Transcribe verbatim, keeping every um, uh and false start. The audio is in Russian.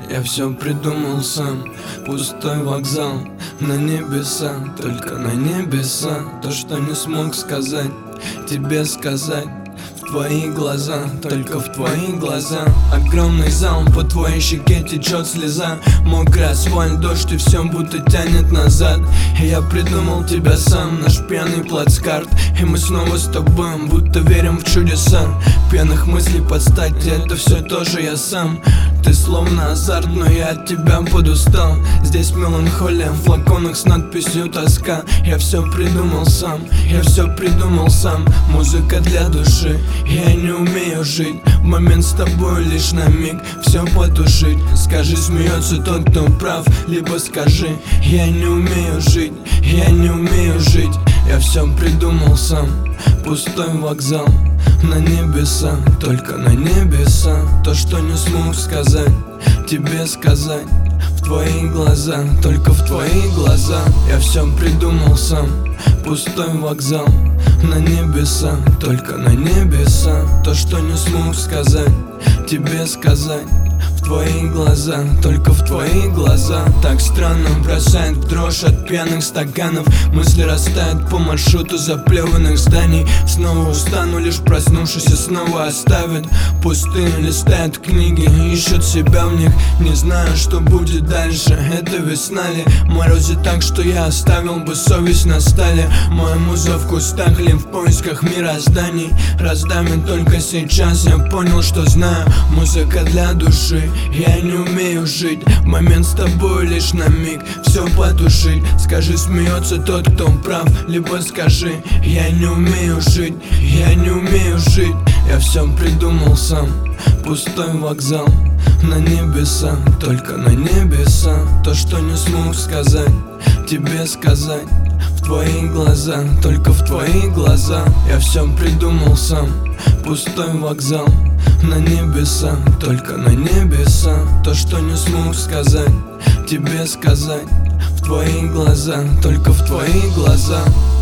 Я все придумал сам. Пустой вокзал на небеса, только на небеса. То, что не смог сказать, тебе сказать. В твои глаза, только в твои глаза. Огромный зал, по твоей щеке течет слеза. Мокрый асфальт, дождь, и все будто тянет назад. И я придумал тебя сам, наш пьяный плацкарт. И мы снова с тобой, будто верим в чудеса. Пьяных мыслей подстать, это все тоже я сам. Ты словно азарт, но я от тебя подустал. Здесь меланхолия, в флаконах с надписью тоска. Я все придумал сам, я все придумал сам. Музыка для души, я не умею жить. В момент с тобой лишь на миг все потушить. Скажи, смеется тот, кто прав, либо скажи, я не умею жить, я не умею жить. Я все придумал сам. Пустой вокзал на небеса, только на небеса. То, что не смог сказать, тебе сказать. В твои глаза, только в твои глаза. Я все придумал сам. Пустой вокзал на небеса, только на небеса. То, что не смог сказать, тебе сказать. В твои глаза, только в твои глаза. Так странно, бросает в дрожь от пьяных стаканов. Мысли растают по маршруту заплеванных зданий. Снова устану, лишь проснувшись, и снова оставят. Пустые листают книги, ищут себя в них. Не знаю, что будет дальше, это весна ли. Морозит так, что я оставил бы совесть на столе. Моя муза в кустах ли в поисках мирозданий. Раздавит только сейчас, я понял, что знаю. Музыка для души, я не умею жить. Момент с тобой лишь на миг все потушить. Скажи, смеется тот, кто прав, либо скажи, я не умею жить, я не умею жить. Я все придумал сам. Пустой вокзал на небеса, только на небеса. То, что не смог сказать, тебе сказать. В твои глаза, только в твои глаза. Я все придумал сам. Пустой вокзал на небеса, только на небеса. То, что не смог сказать, тебе сказать. В твои глаза, только в твои глаза.